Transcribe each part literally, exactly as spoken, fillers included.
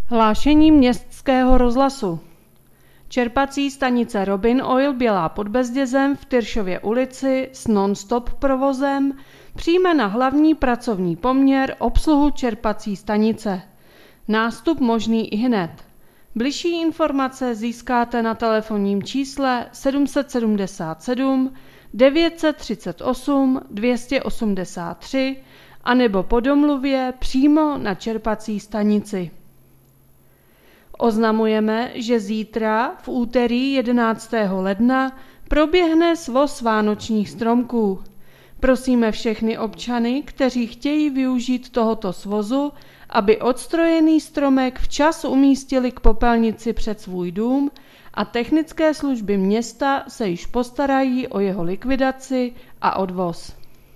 Hlášení Městského rozhlasu. Čerpací stanice Robin Oil Bělá pod Bezdězem v Tyršově ulici s non-stop provozem přijme na hlavní pracovní poměr obsluhu čerpací stanice. Nástup možný ihned. Bližší informace získáte na telefonním čísle sedm set sedmdesát sedm devět set třicet osm dvě stě osmdesát tři anebo po domluvě přímo na čerpací stanici. Oznamujeme, že zítra v úterý jedenáctého ledna proběhne svoz vánočních stromků. Prosíme všechny občany, kteří chtějí využít tohoto svozu, aby odstrojený stromek včas umístili k popelnici před svůj dům a technické služby města se již postarají o jeho likvidaci a odvoz.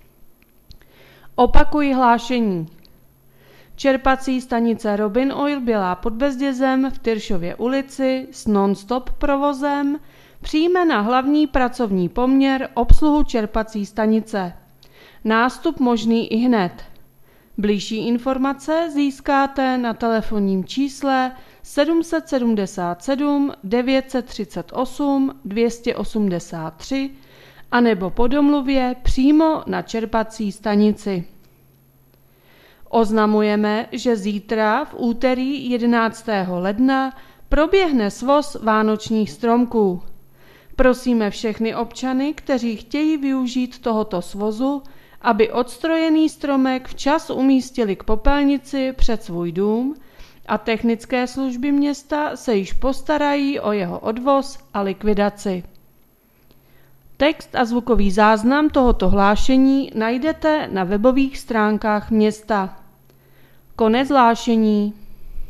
Opakuji hlášení. Čerpací stanice Robin Oil Bělá pod Bezdězem v Tyršově ulici s non-stop provozem přijme na hlavní pracovní poměr obsluhu čerpací stanice. Nástup možný ihned. Bližší informace získáte na telefonním čísle sedm set sedmdesát sedm devět set třicet osm dvě stě osmdesát tři anebo po domluvě přímo na čerpací stanici. Oznamujeme, že zítra v úterý jedenáctého ledna proběhne svoz vánočních stromků. Prosíme všechny občany, kteří chtějí využít tohoto svozu, aby odstrojený stromek včas umístili k popelnici před svůj dům a technické služby města se již postarají o jeho odvoz a likvidaci. Text a zvukový záznam tohoto hlášení najdete na webových stránkách města. Konec hlášení.